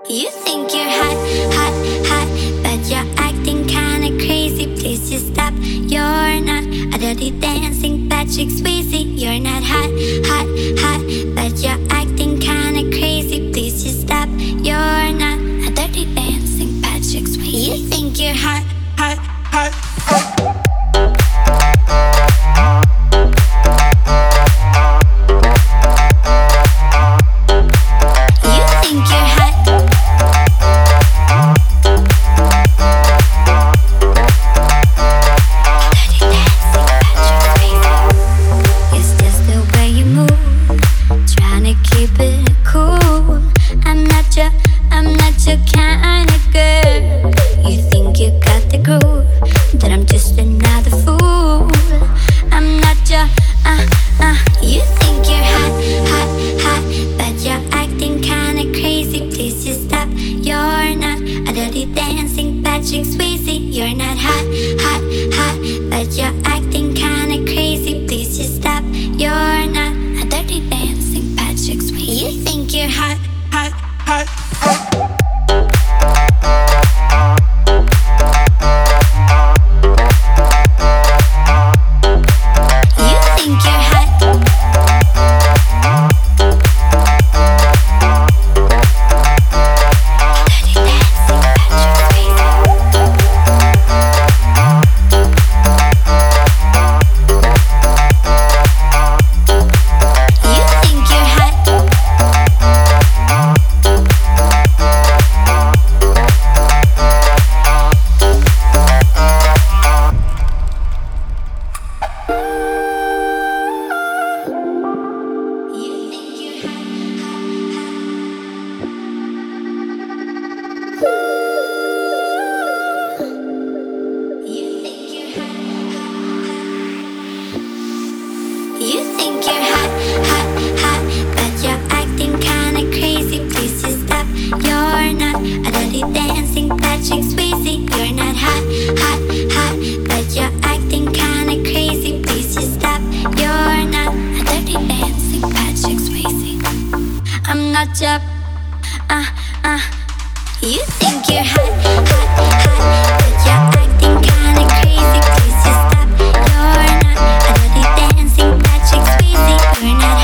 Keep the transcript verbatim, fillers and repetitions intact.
You think you're hot, hot, hot, but you're acting kinda crazy. Please just stop. You're not a dirty dancing Patrick Swayze. You're not hot, hot, hot, but you're acting kinda crazy. Please just stop. You're not a dirty dancing Patrick Swayze. You think you're hot, hot, hot, hot. You think you're hot, hot, hot, but you're acting kinda crazy. Please just stop. You're not a dirty dancing Patrick Swayze. You're not